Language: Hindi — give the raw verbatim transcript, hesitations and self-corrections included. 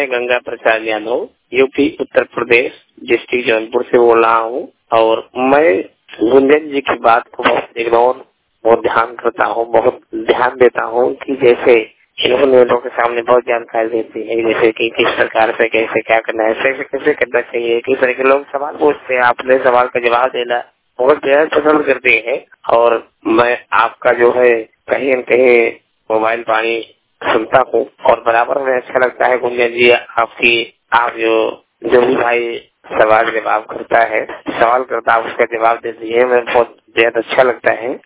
मैं गंगा प्रसाद यादव यूपी उत्तर प्रदेश डिस्ट्रिक्ट जौनपुर से बोल रहा हूँ और मैं गुंजन जी की बात को बहुत इग्नोर बहुत ध्यान करता हूँ, बहुत ध्यान देता हूँ कि जैसे इन्होंने लोगों के सामने बहुत जानकारी देती है, जैसे कि किस प्रकार से कैसे क्या करना है, कैसे कैसे करना चाहिए, किस तरह के लोग सवाल पूछते हैं, आपने सवाल का जवाब देना बहुत बेहद पसंद करते हैं। और मैं आपका जो है कहीं न कहीं मोबाइल पानी सुनता हूँ और बराबर में अच्छा लगता है गुंजन जी आपकी, आप जो जो भी भाई सवाल जवाब करता है, सवाल करता है उसका जवाब देती है, मैं बहुत बेहद अच्छा लगता है।